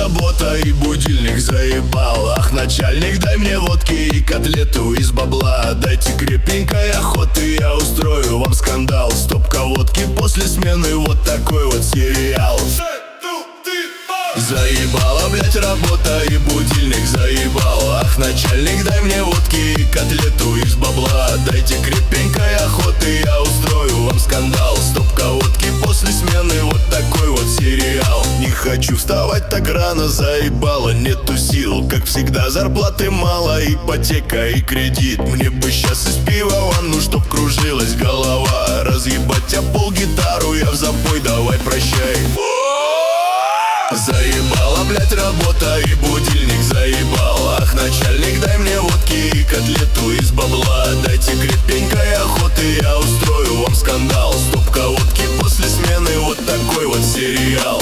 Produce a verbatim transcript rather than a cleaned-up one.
работа и будильник заебал. Ах, начальник, дай мне водки и котлету из бабла. Дайте крепенькой охоты, я устрою вам скандал. Стопка водки после смены, вот такой вот сериал. Заебала, блять, работа и будильник заебал. Ах, начальник, дай мне водки и котлету из бабла. Дайте крепенькой охоты, я устрою вам скандал. Стопка водки после смены, вот такой вот сериал. Не хочу вставать так рано, заебало, нету сил. Как всегда, зарплаты мало, ипотека и кредит. Мне бы сейчас из пива ванну, чтоб кружилась голова. Разъебать а пол гитару, я в запой, давай прощай. Заебала, блять, работа и будильник заебал. Ах, начальник, дай мне водки и котлету из бабла. Дайте крепенькой охоты, я устрою вам скандал. Стопка водки после смены, вот такой вот сериал.